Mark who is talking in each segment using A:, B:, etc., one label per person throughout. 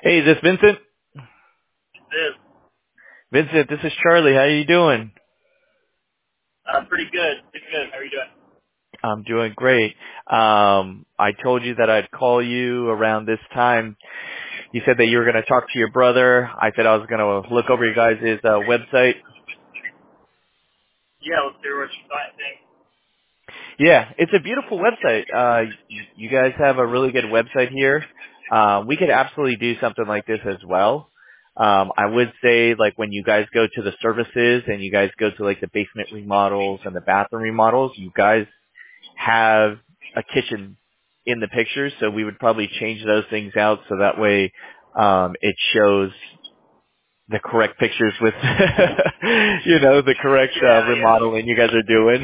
A: Hey, is this Vincent?
B: This.
A: Vincent, this is Charlie. How are you doing?
B: Pretty good. Pretty good. How are you doing?
A: I'm doing great. I told you that I'd call you around this time. You said that you were going to talk to your brother. I said I was going to look over your guys' website.
B: Yeah, let's hear what you think.
A: Yeah, it's a beautiful website. You guys have a really good website here. We could absolutely do something like this as well. I would say like when you guys go to the services and you guys go to like the basement remodels and the bathroom remodels, you guys have a kitchen in the pictures, so we would probably change those things out so that way it shows the correct pictures with the correct
B: Yeah.
A: remodeling you guys are doing.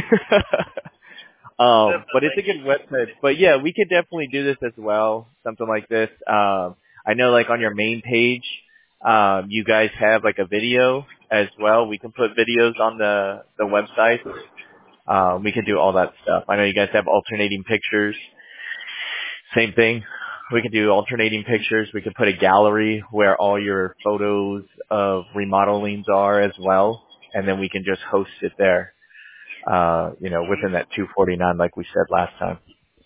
A: But it's
B: Definitely.
A: a good website. But yeah, we could definitely do this as well, something like this. I know like on your main page, you guys have like a video as well. We can put videos on the website. We can do all that stuff. I know you guys have alternating pictures. Same thing. We can do alternating pictures. We can put a gallery where all your photos of remodelings are as well. And then we can just host it there, within that 249 like we said last time.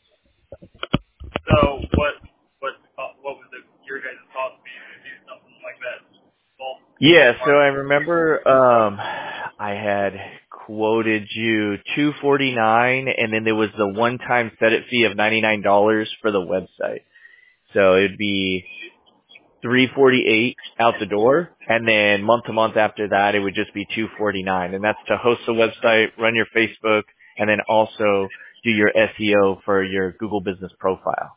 B: So what was your guys' cost be to do something like that?
A: Yeah, so
B: Ballpark.
A: I remember I had quoted you 249 and then there was the one-time set it fee of $99 for the website. So it'd be 348 out the door, and then month to month after that, it would just be 249, and that's to host the website, run your Facebook, and then also do your SEO for your Google Business Profile.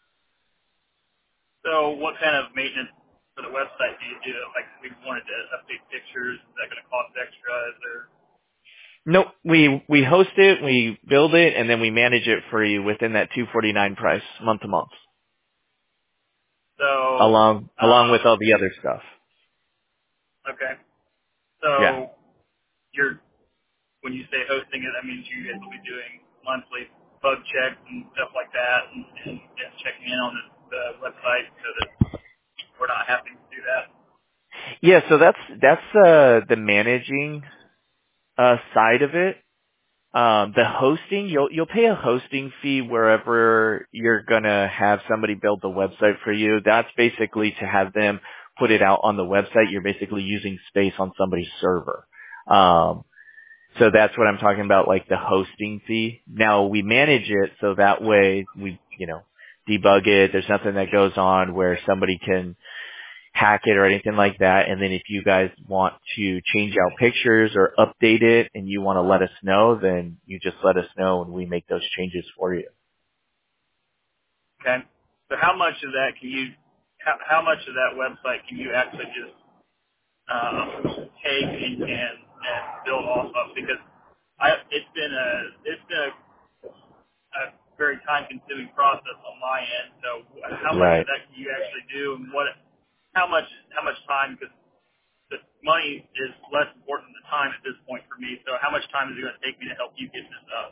B: So what kind of maintenance for the website do you do? Like if we wanted to update pictures, is that going to cost extra? Is there?
A: Nope, we host it, we build it, and then we manage it for you within that 249 price, month to month,
B: So
A: along with all the other stuff.
B: okay.
A: Yeah.
B: So you're when you say hosting it, that means you guys will be doing monthly bug checks and stuff like that, and checking in on the website so that we're not having to do that.
A: Yeah, so that's the managing side of it. The hosting, you'll pay a hosting fee wherever you're gonna have somebody build the website for you. That's basically to have them put it out on the website. You're basically using space on somebody's server. So that's what I'm talking about, like the hosting fee. Now we manage it so that way we, debug it. There's nothing that goes on where somebody can hack it or anything like that. And then if you guys want to change out pictures or update it and you want to let us know, then you just let us know and we make those changes for you.
B: Okay. So how much of that can you, how much of that website can you actually just take and build off of? Because it's been a very time consuming process on my end. So how much of
A: Right.
B: that can you actually do, and how much time? Because the money is less important than time at this point for me. So how much time is it going to take me to help you get this up?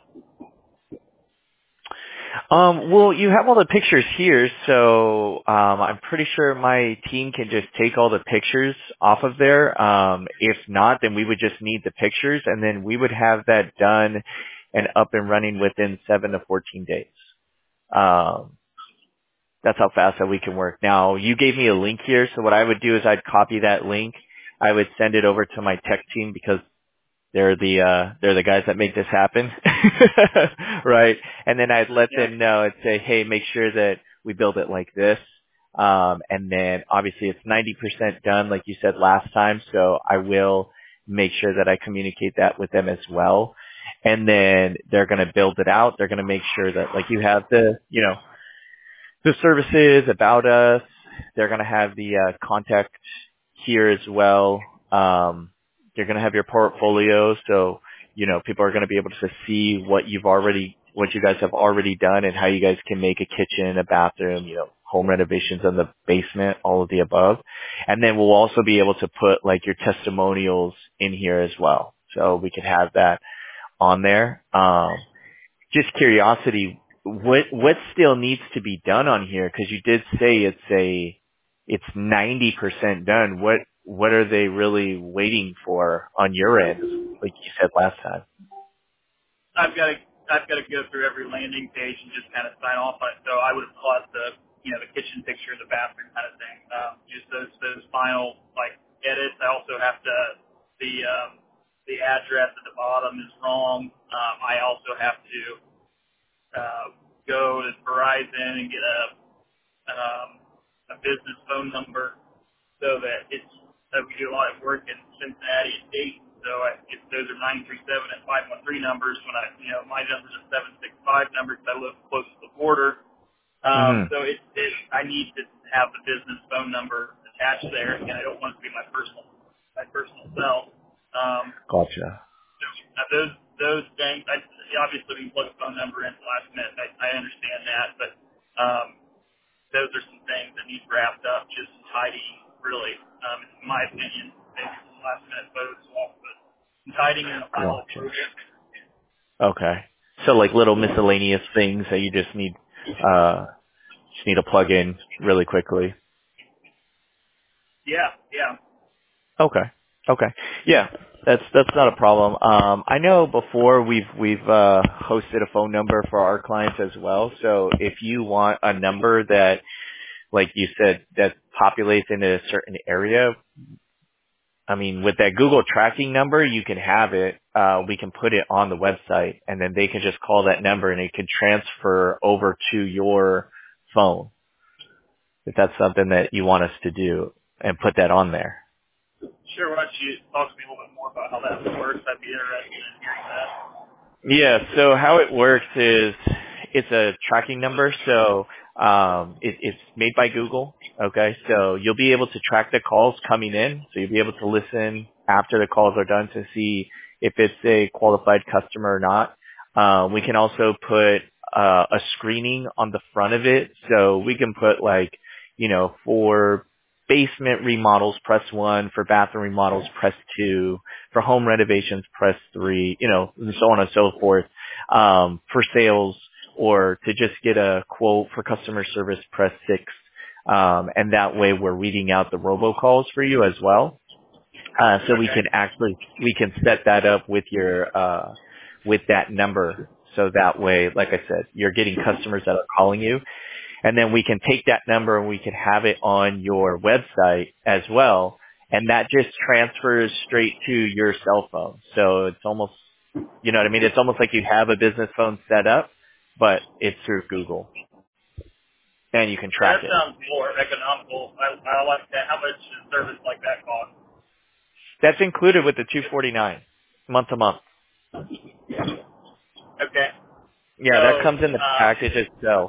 A: Well, you have all the pictures here, so I'm pretty sure my team can just take all the pictures off of there. If not, then we would just need the pictures, and then we would have that done and up and running within 7 to 14 days. Um, That's how fast that we can work. Now, you gave me a link here, so what I would do is I'd copy that link. I would send it over to my tech team because they're the guys that make this happen. Right? And then I'd let
B: Yeah.
A: them know and say, "Hey, make sure that we build it like this." And then obviously it's 90% done like you said last time, so I will make sure that I communicate that with them as well. And then they're going to build it out. They're going to make sure that like you have the services about us. They're going to have the contact here as well. They're going to have your portfolio, so people are going to be able to see what you guys have already done, and how you guys can make a kitchen, a bathroom, home renovations in the basement, all of the above. And then we'll also be able to put like your testimonials in here as well, so we could have that on there. Just curiosity, what still needs to be done on here? Because you did say it's a it's 90% done. What are they really waiting for on your end, like you said last time?
B: I've got to go through every landing page and just kind of sign off on it. So I would have caught the the kitchen picture, the bathroom kind of thing. Just those final like edits. I also have to the address at the bottom is wrong. I also have to go to Verizon and get a business phone number so that we do a lot of work in Cincinnati and Dayton. So those are 937 and 513 numbers when my numbers are 765 numbers because I live close to the border. So I need to have the business phone number attached there, and I don't want it to be my personal cell.
A: Gotcha.
B: So those things, obviously we can plug a phone number in at the last minute. I understand that, but those are some things that need wrapped up, just tidying, really. In my opinion, maybe some last minute photo swap, but tidying in the final approval.
A: Okay. So like little miscellaneous things that you just need to plug in really quickly.
B: Yeah.
A: Okay. Yeah, that's not a problem. I know before we've hosted a phone number for our clients as well. So if you want a number that, like you said, that populates in a certain area, I mean, with that Google tracking number, you can have it. We can put it on the website, and then they can just call that number, and it can transfer over to your phone. If that's something that you want us to do, and put that on there.
B: Sure. Why don't you talk to me a little bit more about how that works? I'd be interested in hearing that.
A: Yeah. So how it works is it's a tracking number. So it's made by Google. Okay. So you'll be able to track the calls coming in. So you'll be able to listen after the calls are done to see if it's a qualified customer or not. We can also put a screening on the front of it. So we can put for basement remodels, press 1. For bathroom remodels, press 2. For home renovations, press 3. And so on and so forth. For sales or to just get a quote for customer service, press 6. And that way we're reading out the robocalls for you as well. So we can set that up with with that number. So that way, like I said, you're getting customers that are calling you. And then we can take that number and we can have it on your website as well. And that just transfers straight to your cell phone. So it's almost, you know what I mean? It's almost like you have a business phone set up, but it's through Google. And you can track it.
B: That sounds more economical. I like that. How much does service like that cost?
A: That's included with the $249 month to month.
B: Okay.
A: Yeah, that comes in the package itself.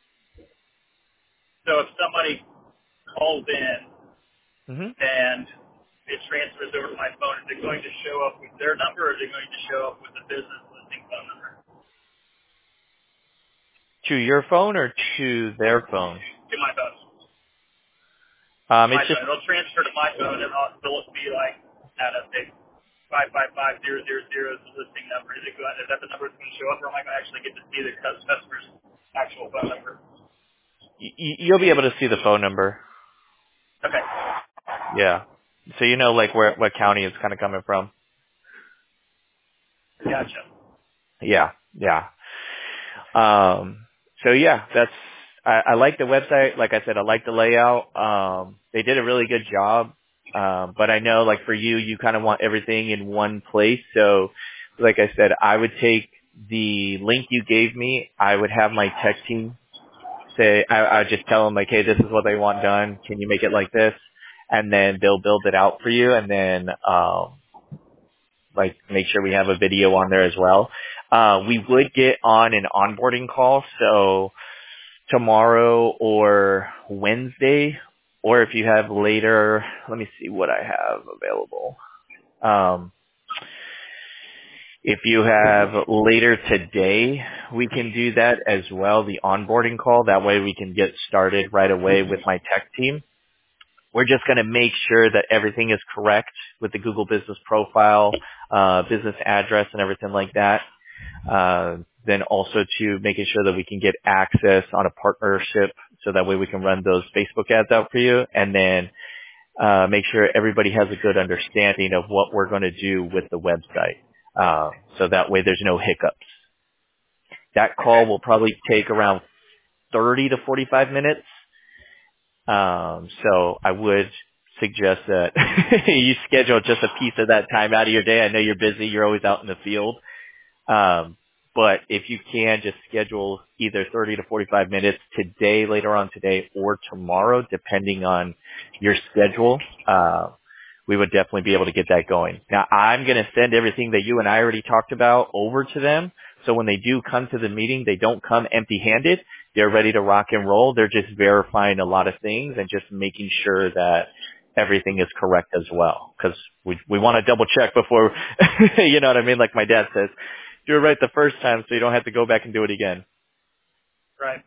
B: So if somebody calls in and it transfers over to my phone, is it going to show up with their number or is it going to show up with the business listing phone number?
A: To your phone or to their phone?
B: To my phone. It'll transfer to my phone and it'll be like, I don't know, 555-000 is the listing number. Is that the number that's going to show up, or am I going to actually get to see the customer's actual phone number?
A: You'll be able to see the phone number.
B: Okay.
A: Yeah. So like what county it's kind of coming from.
B: Gotcha.
A: Yeah. So yeah, I like the website. Like I said, I like the layout. They did a really good job. But I know like for you kind of want everything in one place. So like I said, I would take the link you gave me. I would have my tech team I would just tell them like, hey, this is what they want done. Can you make it like this? And then they'll build it out for you. And then, make sure we have a video on there as well. We would get on an onboarding call. So tomorrow or Wednesday, or if you have later, let me see what I have available. If you have later today, we can do that as well, the onboarding call. That way we can get started right away with my tech team. We're just going to make sure that everything is correct with the Google Business Profile, business address and everything like that. Then also to making sure that we can get access on a partnership so that way we can run those Facebook ads out for you, and then make sure everybody has a good understanding of what we're going to do with the website. So that way there's no hiccups. That call will probably take around 30 to 45 minutes. So I would suggest that you schedule just a piece of that time out of your day. I know you're busy. You're always out in the field. But if you can just schedule either 30 to 45 minutes today, later on today, or tomorrow, depending on your schedule, we would definitely be able to get that going. Now, I'm going to send everything that you and I already talked about over to them. So when they do come to the meeting, they don't come empty-handed. They're ready to rock and roll. They're just verifying a lot of things and just making sure that everything is correct as well. Because we want to double check before, you know what I mean? Like my dad says, do it right the first time so you don't have to go back and do it again.
B: Right.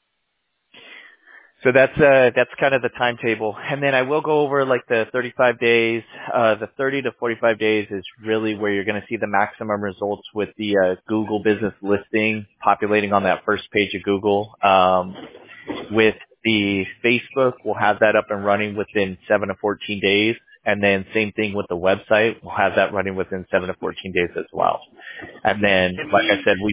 A: So that's kind of the timetable. And then I will go over like the 35 days. The 30 to 45 days is really where you're going to see the maximum results with the Google business listing populating on that first page of Google. With the Facebook, we'll have that up and running within 7 to 14 days. And then same thing with the website. We'll have that running within 7 to 14 days as well. And then, like I said,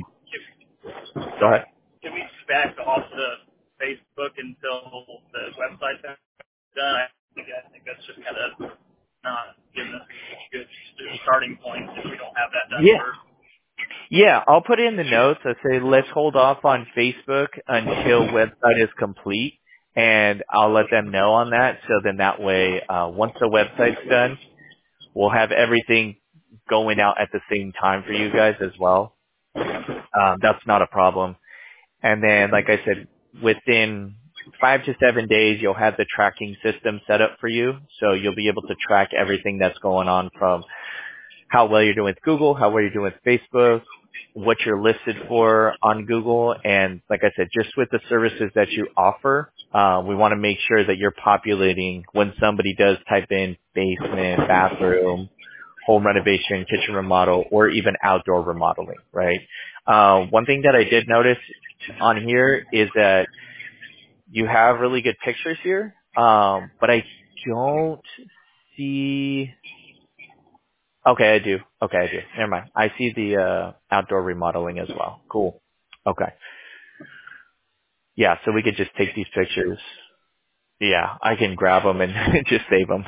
A: go ahead.
B: Can we back off the Facebook until the website's done? I think that's just kind of not giving us a good starting point if we don't have that done first.
A: Yeah, I'll put in the notes. I say let's hold off on Facebook until website is complete, and I'll let them know on that. So then that way, once the website's done, we'll have everything going out at the same time for you guys as well. That's not a problem. And then, like I said, within 5 to 7 days, you'll have the tracking system set up for you. So you'll be able to track everything that's going on from how well you're doing with Google, how well you're doing with Facebook, what you're listed for on Google. And like I said, just with the services that you offer, we want to make sure that you're populating when somebody does type in basement, bathroom, home renovation, kitchen remodel, or even outdoor remodeling, right? One thing that I did notice on here is that you have really good pictures here, but I don't see. Okay, I do. Never mind. I see the outdoor remodeling as well. Cool. Okay. Yeah, so we could just take these pictures. Yeah, I can grab them and just save them.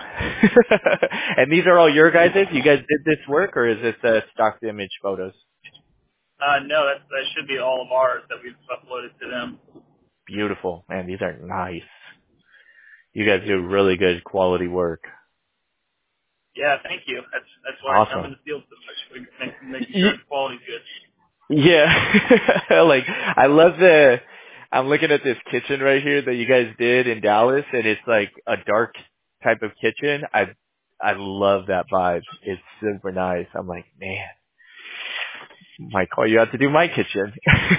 A: And these are all your guys'? You guys did this work, or is this stock image photos?
B: No, that should be all of ours that we've uploaded to them.
A: Beautiful. Man, these are nice. You guys do really good quality work.
B: Yeah, thank you. That's why
A: Awesome.
B: I come in the field so much. We make sure the quality's good.
A: Yeah. Like, I'm looking at this kitchen right here that you guys did in Dallas, and it's like a dark type of kitchen. I love that vibe. It's super nice. I'm like, man, might call you out to do my kitchen.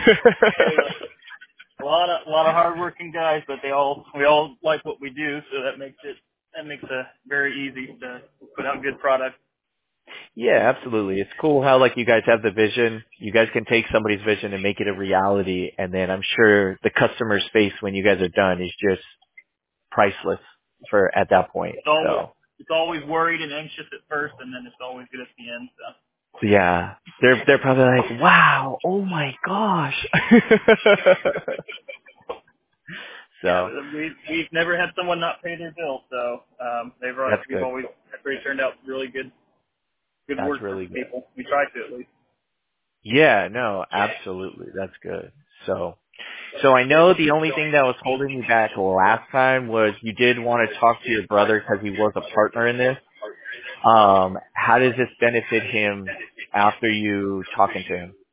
B: A lot of hardworking guys, but we all like what we do, so that makes it very easy to put out good product.
A: Yeah, absolutely. It's cool how like you guys have the vision. You guys can take somebody's vision and make it a reality, and then I'm sure the customer's face when you guys are done is just priceless for at that point.
B: It's always worried and anxious at first, and then it's always good at the end. So.
A: Yeah, they're probably like, wow, oh my gosh. So
B: yeah, we've never had someone not pay their bill, so we've always turned out really good
A: that's
B: work
A: really
B: for
A: good.
B: people. We try to at least.
A: Yeah, no, absolutely, that's good. So I know the only thing that was holding you back last time was you did want to talk to your brother because he was a partner in this. How does this benefit him after you talking to him?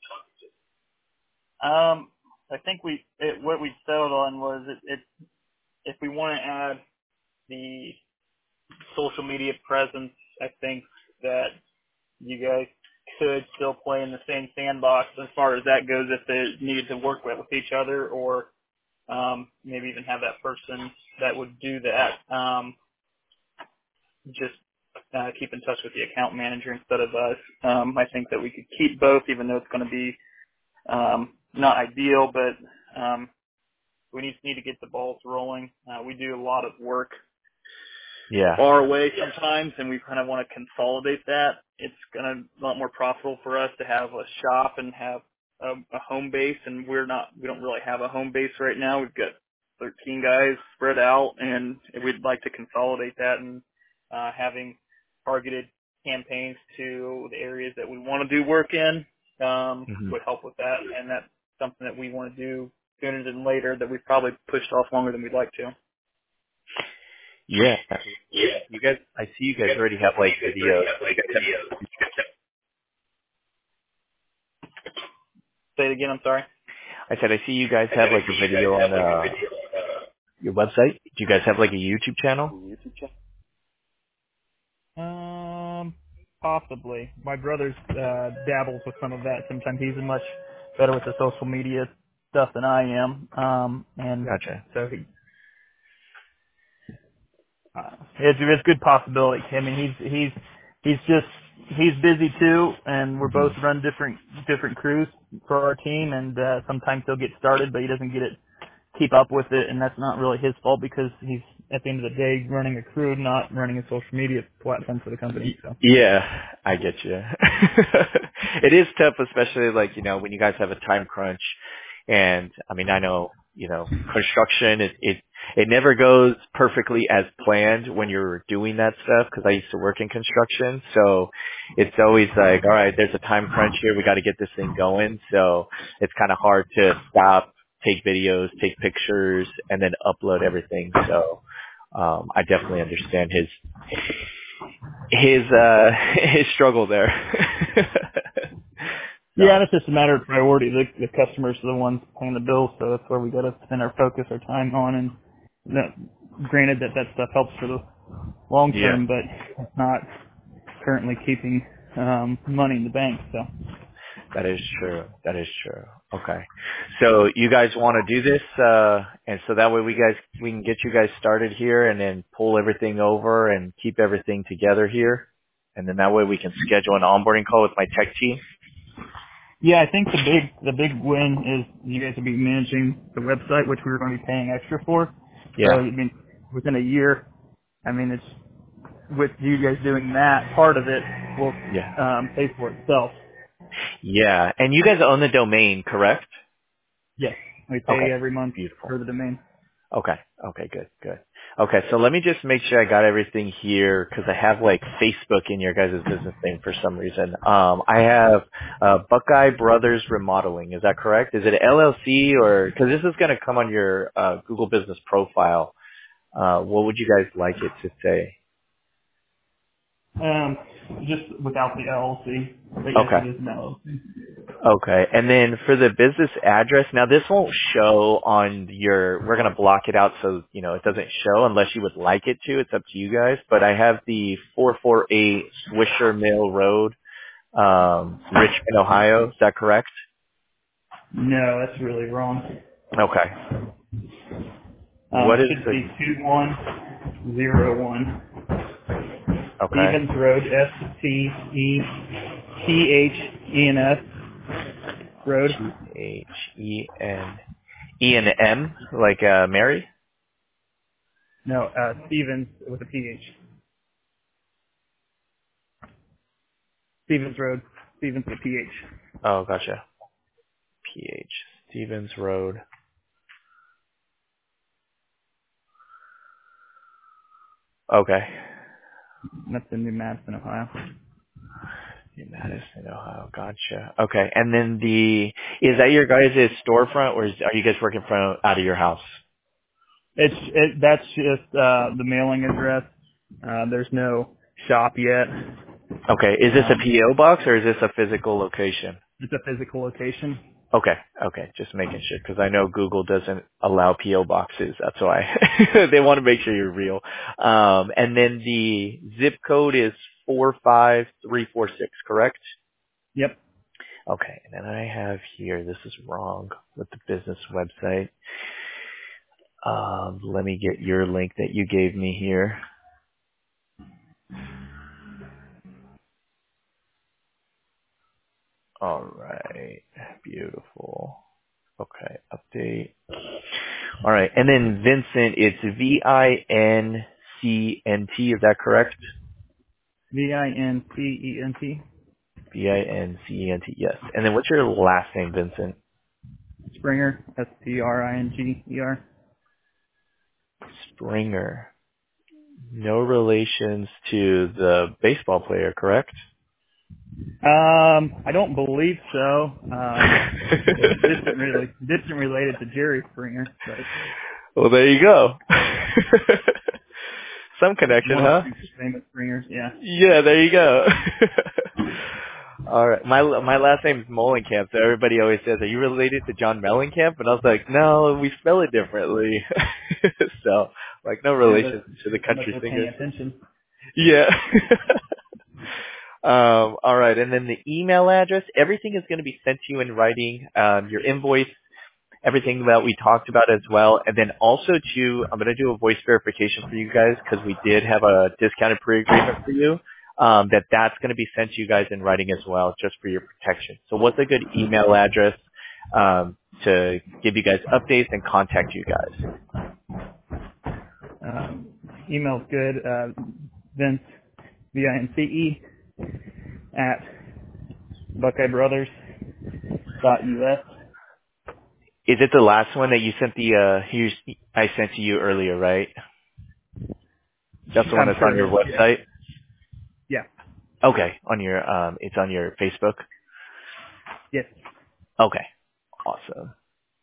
B: I think what we settled on was if we want to add the social media presence, I think that you guys could still play in the same sandbox as far as that goes if they needed to work with each other, or maybe even have that person that would do that just keep in touch with the account manager instead of us. I think that we could keep both, even though it's going to be not ideal, but We need to get the balls rolling. We do a lot of work
A: Yeah.
B: far away sometimes, and we kind of want to consolidate that. It's going to be a lot more profitable for us to have a shop and have a home base, and we don't really have a home base right now. We've got 13 guys spread out, and we'd like to consolidate that and having targeted campaigns to the areas that we want to do work in
A: Hmm.
B: would help with that, and that's something that we want to do sooner than later that we've probably pushed off longer than we'd like to.
A: Yeah. You guys, I see you guys already have like videos. You guys have,
B: Say it again, I'm sorry.
A: I said, I see you guys have like a video on your website. Do you guys have like a YouTube channel?
B: Possibly. My brother's dabbles with some of that. Sometimes he's much better with the social media stuff than I am. And
A: Gotcha.
B: so it's a good possibility. I mean, he's busy too, and we're
A: Hmm.
B: both run different crews for our team, and sometimes he'll get started, but he doesn't keep up with it, and that's not really his fault because he's at the end of the day running a crew, not running a social media platform for the company. So
A: Yeah, I get you. It is tough, especially like, when you guys have a time crunch. And I mean, I know, construction, it never goes perfectly as planned when you're doing that stuff because I used to work in construction. So it's always like, all right, there's a time crunch here. We got to get this thing going. So it's kind of hard to stop, take videos, take pictures, and then upload everything. So, I definitely understand his his struggle there.
B: yeah,
A: So
B: and it's just a matter of priority. The customers are the ones paying the bills, so that's where we got to spend our focus, our time on. And granted that stuff helps for the long
A: yeah,
B: term, but it's not currently keeping money in the bank. So
A: that is true. That is true. Okay. So you guys want to do this, and so that way we can get you guys started here and then pull everything over and keep everything together here. And then that way we can schedule an onboarding call with my tech team.
B: yeah, I think the big win is you guys will be managing the website, which we were going to be paying extra for. So
A: Yeah.
B: I mean, within a year, I mean, it's with you guys doing that, part of it will
A: Yeah.
B: pay for itself.
A: Yeah. And you guys own the domain, correct?
B: Yes, we pay
A: Okay.
B: every month
A: Beautiful.
B: for the domain.
A: Okay. Okay. Good. Good. Okay. So let me just make sure I got everything here because I have like Facebook in your guys' business name for some reason. I have Buckeye Brothers Remodeling. Is that correct? Is it LLC or because this is going to come on your Google Business profile? What would you guys like it to say?
B: Just without the LLC, but yes,
A: Okay.
B: it is an LLC.
A: Okay. And then for the business address, now this won't show on we're going to block it out so, it doesn't show unless you would like it to. It's up to you guys. But I have the 448 Swisher Mill Road, Richmond, Ohio. Is that correct?
B: No, that's really wrong.
A: Okay. What
B: It
A: is
B: should
A: the,
B: be 2101
A: okay.
B: Stevens Road, Stepheens Road.
A: Ghen, E and M, like, Mary?
B: No, Stevens with a PH. Stevens Road, Stevens with a PH.
A: Oh, gotcha. PH. Stevens Road. Okay.
B: That's in New Madison, Ohio.
A: In Madison, Ohio. Gotcha. Okay. And then is that your guys' storefront or are you guys working from out of your house?
B: That's just the mailing address. There's no shop yet.
A: Okay. Is this a
B: Um,
A: PO box or is this a physical location?
B: it's a physical location.
A: Okay. Okay. Just making sure because I know Google doesn't allow PO boxes. That's why they want to make sure you're real. And then the zip code is 45346, correct?
B: Yep.
A: Okay. And then I have here, this is wrong with the business website. Let me get your link that you gave me here. All right. Beautiful. Okay. Update. All right. And then Vincent, it's Vincent. Is that correct?
C: Vincent.
A: Vincent. Yes. And then what's your last name, Vincent?
C: Springer. Springer.
A: Springer. No relations to the baseball player, correct?
C: I don't believe so. Distant related to Jerry Springer, but
A: Well, there you go. Some connection,
C: one of
A: huh?
C: the famous Springers. Yeah.
A: Yeah, there you go. All right. My last name is Molenkamp, so everybody always says, "Are you related to John Mellencamp?" And I was like, "No, we spell it differently." So, like, no
C: Yeah,
A: relation
C: but
A: to the
C: must
A: country
C: have paying
A: singer.
C: attention.
A: Yeah. All right. And then the email address, everything is going to be sent to you in writing. Your invoice, everything that we talked about as well. And then also too, I'm going to do a voice verification for you guys because we did have a discounted pre-agreement for you. That's going to be sent to you guys in writing as well, just for your protection. So what's a good email address to give you guys updates and contact you guys?
C: Email's good. Vince, VINCE at BuckeyeBrothers.us.
A: Is it the last one that you sent I sent to you earlier, right? That's the one
C: I'm
A: that's
C: sure
A: on
C: it
A: your
C: is. Yeah.
A: website?
C: Yeah.
A: Okay. It's on your Facebook?
C: Yes.
A: Okay. Awesome.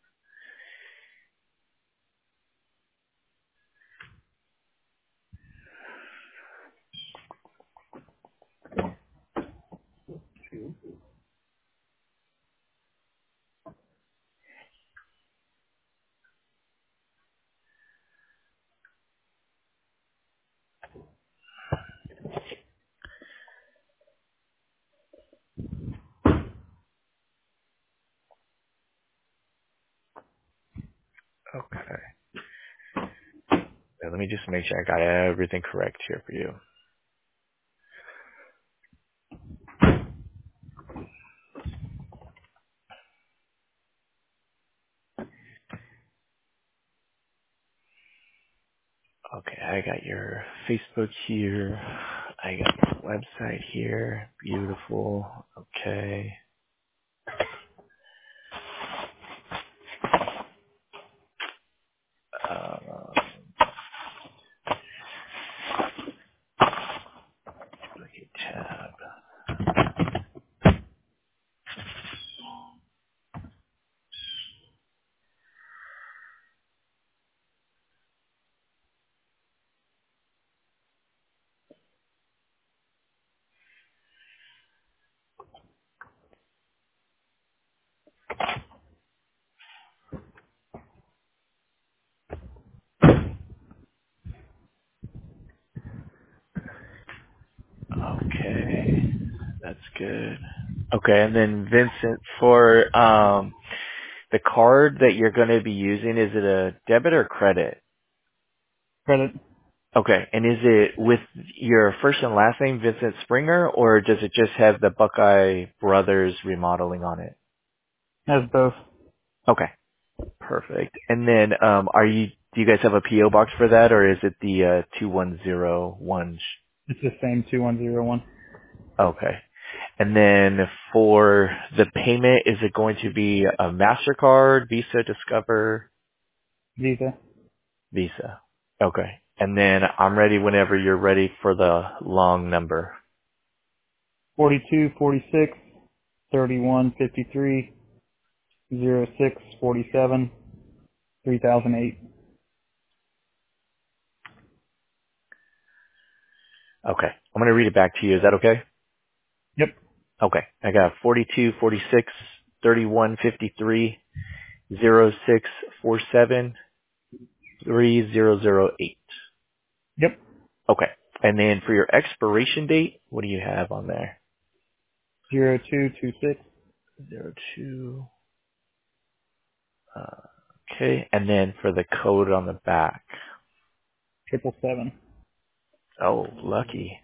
A: Okay. Now, let me just make sure I got everything correct here for you. Okay, I got your Facebook here. I got your website here. Beautiful. Okay. Um, okay, tab. Okay. That's good. Okay, and then Vincent, for the card that you're going to be using, is it a debit or credit?
C: Credit
A: Okay, and is it with your first and last name, Vincent Springer, or does it just have the Buckeye Brothers remodeling on it?
C: has both.
A: Okay, perfect. And then, do you guys have a PO box for that, or is it the 2101?
C: It's the same 2101.
A: Okay. And then for the payment, is it going to be a MasterCard, Visa, Discover?
C: Visa.
A: Visa. Okay. And then I'm ready whenever you're ready for the long number.
C: 42, 46, 31, 53, 06, 47, 3008.
A: Okay. I'm going to read it back to you. Is that okay?
C: Yep.
A: Okay. I got 42, 46, 31, 53, 06, 47, 3008.
C: Yep.
A: Okay. And then for your expiration date, what do you have on there?
C: 0226.
A: 02. Okay. And then for the code on the back.
C: 777.
A: Oh, lucky.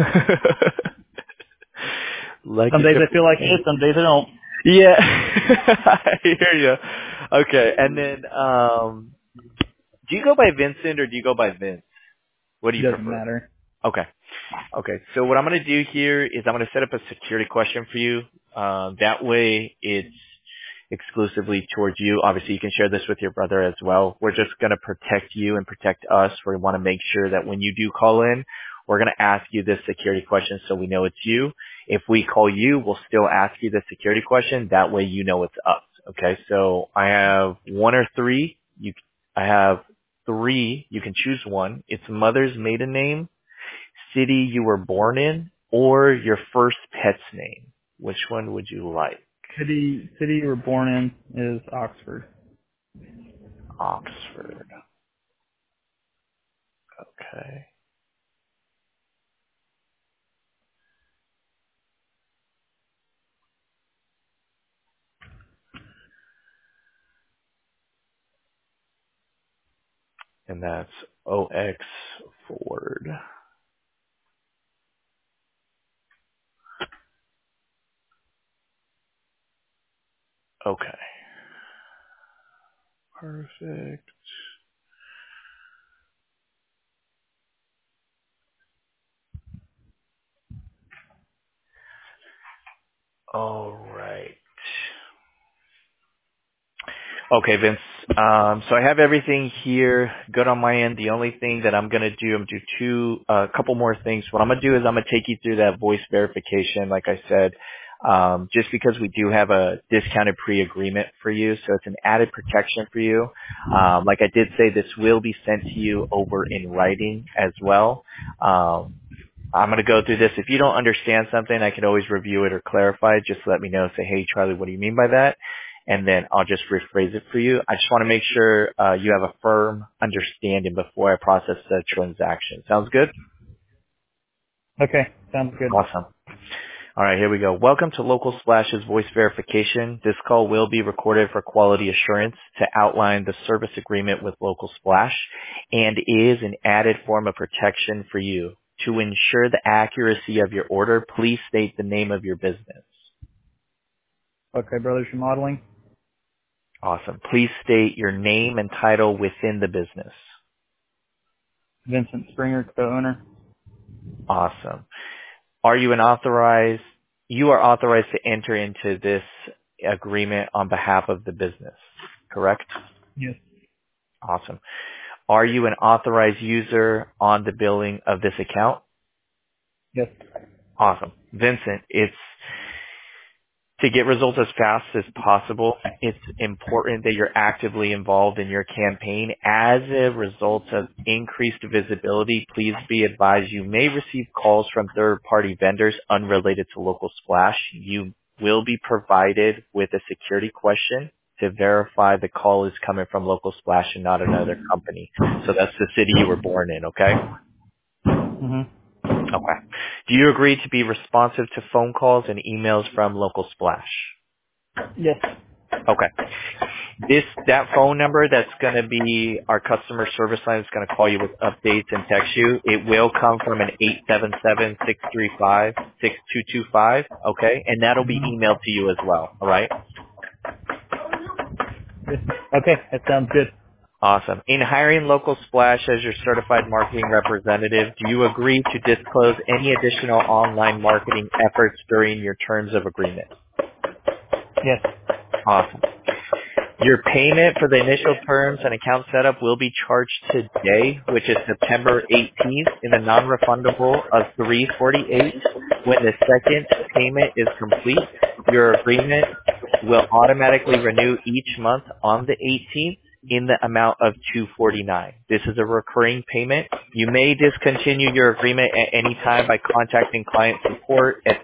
A: Lucky
C: Some days I
A: triple
C: feel like
A: seven.
C: it, some days I don't.
A: Yeah. I hear you. Okay. And then, Do you go by Vincent or do you go by Vince? What do
C: It
A: you
C: doesn't
A: prefer?
C: matter.
A: Okay. Okay. So what I'm going to do here is I'm going to set up a security question for you. That way it's exclusively towards you. Obviously you can share this with your brother as well. We're just going to protect you and protect us. We want to make sure that when you do call in, we're going to ask you this security question so we know it's you. If we call you, we'll still ask you the security question. That way you know it's us. Okay. So I have one or three. I have three. You can choose one. It's mother's maiden name, city you were born in, or your first pet's name. Which one would you like?
C: City you were born in is Oxford.
A: Oxford. Okay. And that's OX Ford. Okay. Perfect. All right. Okay, Vince. So I have everything here good on my end. The only thing that I'm gonna do, a couple more things. What I'm gonna do is I'm gonna take you through that voice verification, like I said, just because we do have a discounted pre-agreement for you, so it's an added protection for you. Like I did say, this will be sent to you over in writing as well. I'm going to go through this. If you don't understand something, I can always review it or clarify. Just let me know. Say, hey, Charlie, what do you mean by that? And then I'll just rephrase it for you. I just want to make sure you have a firm understanding before I process the transaction. Sounds good?
C: Okay, sounds good.
A: Awesome. All right, here we go. Welcome to Local Splash's voice verification. This call will be recorded for quality assurance to outline the service agreement with Local Splash and is an added form of protection for you. To ensure the accuracy of your order, please state the name of your business.
C: Okay, Brothers Remodeling.
A: Awesome. Please state your name and title within the business.
C: Vincent Springer, co-owner.
A: Awesome. You are authorized to enter into this agreement on behalf of the business, correct?
C: Yes.
A: Awesome. Are you an authorized user on the billing of this account?
C: Yes.
A: Awesome. Vincent, to get results as fast as possible, it's important that you're actively involved in your campaign. As a result of increased visibility, please be advised you may receive calls from third-party vendors unrelated to Local Splash. You will be provided with a security question to verify the call is coming from Local Splash and not another company. So that's the city you were born in, okay?
C: Mm-hmm.
A: Okay. Do you agree to be responsive to phone calls and emails from Local Splash?
C: Yes.
A: Okay. That phone number that's going to be our customer service line is going to call you with updates and text you. It will come from an 877-635-6225, okay? And that'll be emailed to you as well, all right?
C: Okay, that sounds good.
A: Awesome. In hiring Local Splash as your certified marketing representative, do you agree to disclose any additional online marketing efforts during your terms of agreement?
C: Yes.
A: Awesome. Your payment for the initial terms and account setup will be charged today, which is September 18th, in the non-refundable of $348. When the second payment is complete, your agreement will automatically renew each month on the 18th in the amount of $249. This is a recurring payment. You may discontinue your agreement at any time by contacting client support at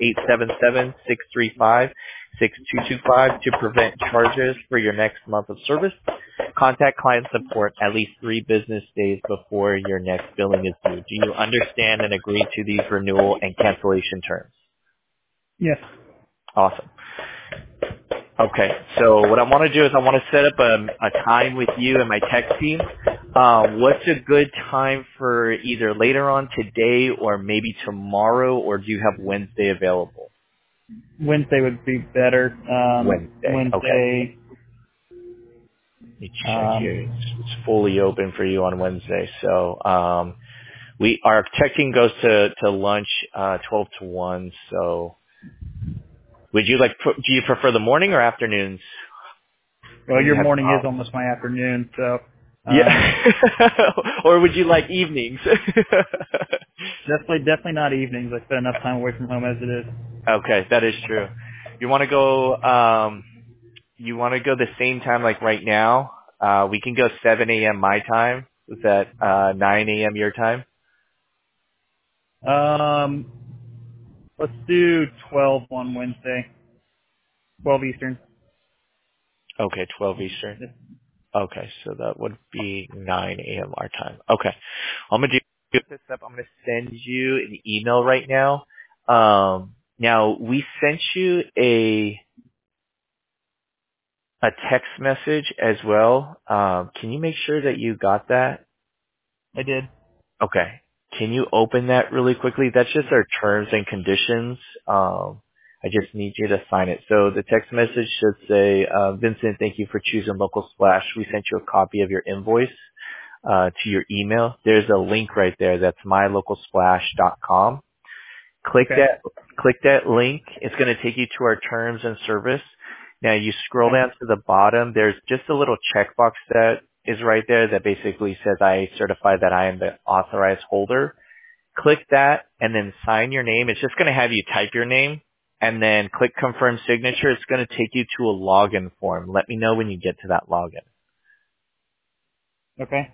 A: 877-635-6225 to prevent charges for your next month of service. Contact client support at least 3 business days before your next billing is due. Do you understand and agree to these renewal and cancellation terms?
C: Yes.
A: Awesome. Okay, so what I want to do is I want to set up a time with you and my tech team. What's a good time for either later on today or maybe tomorrow, or do you have Wednesday available?
C: Wednesday would be better.
A: Wednesday. Okay.
C: Wednesday
A: Let me check here. It's fully open for you on Wednesday. So our tech team goes to lunch 12 to 1. So would you do you prefer the morning or afternoons?
C: Well, your morning is almost my afternoon, so.
A: Yeah. Or would you like evenings?
C: Definitely not evenings. I spend enough time away from home as it is.
A: Okay, that is true. You want to go the same time like right now? We can go 7 a.m. my time. Is that 9 a.m. your time?
C: Let's do 12 on Wednesday. 12 Eastern.
A: Okay, 12 Eastern. Okay, so that would be 9 a.m. our time. Okay. I'm going to do this up. I'm going to send you an email right now. Now, we sent you a text message as well. Can you make sure that you got that?
C: I did.
A: Okay. Can you open that really quickly? That's just our terms and conditions. I just need you to sign it. So the text message should say, Vincent, thank you for choosing Local Splash. We sent you a copy of your invoice to your email. There's a link right there. That's mylocalsplash.com. Click that link. It's going to take you to our terms and service. Now you scroll down to the bottom. There's just a little checkbox that is right there that basically says I certify that I am the authorized holder. Click that and then sign your name. It's just going to have you type your name and then click confirm signature. It's going to take you to a login form. Let me know when you get to that login.
C: Okay.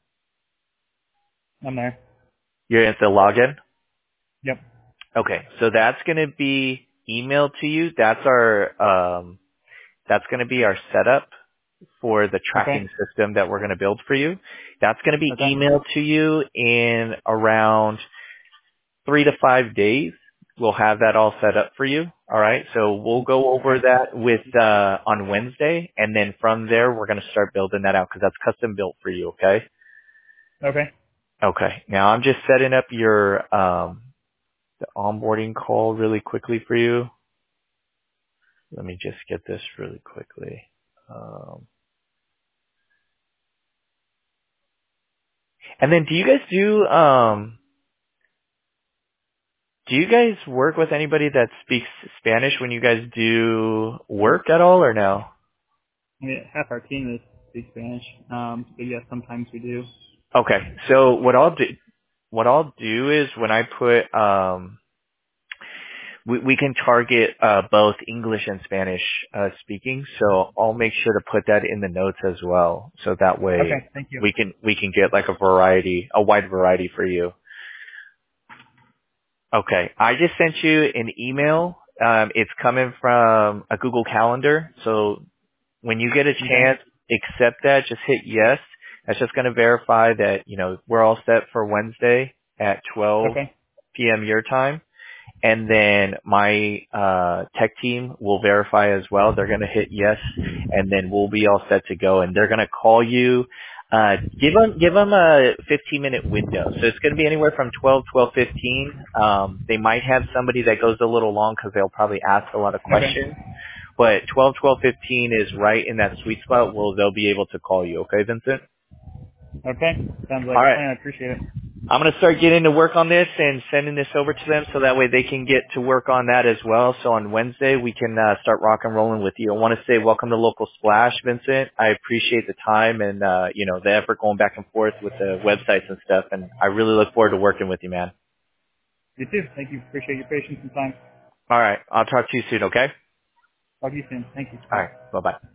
C: I'm there.
A: You're at the login?
C: Yep.
A: Okay. So that's going to be emailed to you. That's going to be our setup for the tracking system that we're going to build for you. That's going to be emailed to you in around 3 to 5 days. We'll have that all set up for you. All right. So we'll go over that on Wednesday. And then from there, we're going to start building that out because that's custom built for you. Okay.
C: Okay.
A: Okay. Now I'm just setting up your, the onboarding call really quickly for you. Let me just get this really quickly. And then do you guys work with anybody that speaks Spanish when you guys do work at all or no?
C: I mean, half our team speaks Spanish. But yeah, sometimes we do.
A: Okay. So what I'll do is when I put, we can target, both English and Spanish, speaking. So I'll make sure to put that in the notes as well. So that way
C: thank you.
A: we can get like a wide variety for you. Okay. I just sent you an email. It's coming from a Google Calendar. So when you get a chance, accept that. Just hit yes. That's just going to verify that, we're all set for Wednesday at 12 p.m. your time. And then my tech team will verify as well. They're going to hit yes, and then we'll be all set to go. And they're going to call you. Give them a 15-minute window. So it's going to be anywhere from 12:15. They might have somebody that goes a little long because they'll probably ask a lot of questions. But 12:15 is right in that sweet spot. They'll be able to call you. Okay, Vincent?
C: Okay. Sounds like
A: all
C: a
A: right.
C: plan. I appreciate it.
A: I'm going to start getting to work on this and sending this over to them so that way they can get to work on that as well. So on Wednesday, we can start rock and rolling with you. I want to say welcome to Local Splash, Vincent. I appreciate the time and, the effort going back and forth with the websites and stuff. And I really look forward to working with you, man.
C: You too. Thank you. Appreciate your patience and time.
A: All right. I'll talk to you soon, okay?
C: Talk to you soon. Thank you.
A: All right. Bye-bye.